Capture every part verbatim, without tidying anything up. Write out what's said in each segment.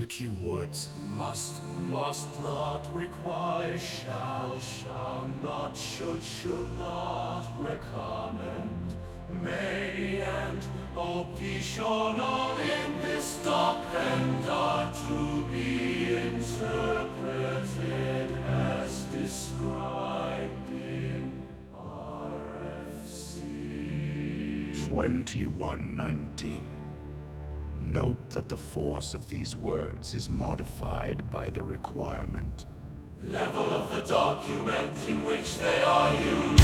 Milky Woods. Must, must not, require, shall, shall not, should, should not, recommend, may and optional in this document are to be interpreted as described in R F C twenty-one nineteen. Note that the force of these words is modified by the requirement. Level of the document in which they are used.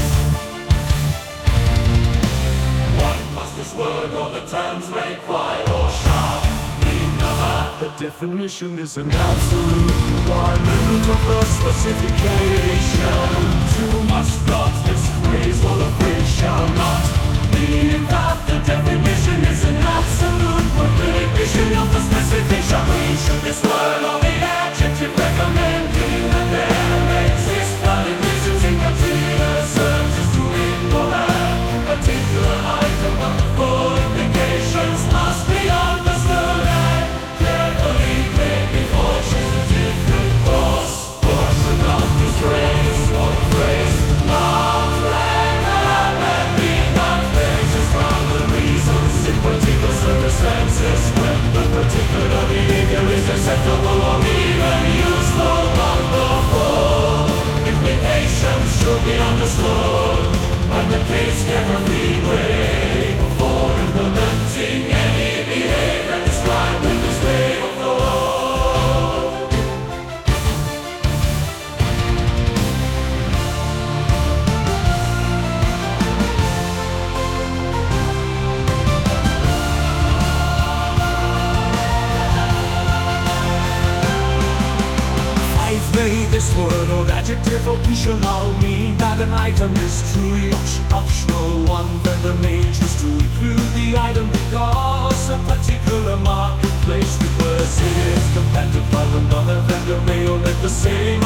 One must this word or the terms required or shall mean other. The definition is an absolute requirement of the specification. Two must not, this phrase or the phrase shall not mean that. The definition is an absolute prohibition of the specification. We should this word or the adjective recommending that there exists valid reasons in particular senses to ignore a particular item of the qualifications must be understood and carefully made before choosing different course. Portion of the phrase or the phrase not circumstances when the particular behavior is acceptable or even useful on the whole. Implications should be understood, and the case never be weighed before implementing any behavior described in this way of the law. May this word or adjective optional mean that an item is truly optional. One vendor may choose to include the item because a particular marketplace refers it is competitive, while another vendor may omit the same